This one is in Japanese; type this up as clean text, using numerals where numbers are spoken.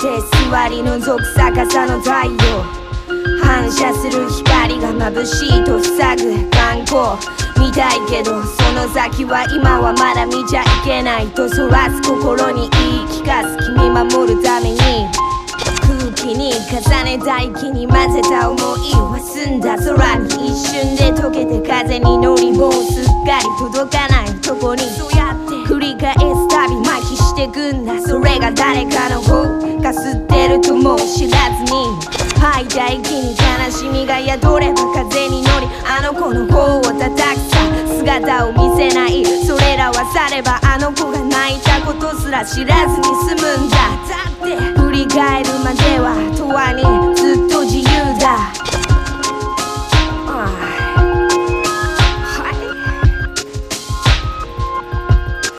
て座り覗く逆さの太陽、反射する光が眩しいと塞ぐ眼光、見たいけどその先は今はまだ見ちゃいけないとそらす心に言い聞かす、君守るために空気に重ねた息に混ぜた想いは澄んだ空に一瞬で溶けて風に乗り、もうすっかり届かないとこにそうやって繰り返すたび麻痺してくんだ、それが誰かの方が吸ってるとも知らずに吐いた息に悲しみが宿れば風に乗り、あの子の方を叩くさ、姿を見せない、それらはさればあの子が泣いたことすら知らずに済むんだ。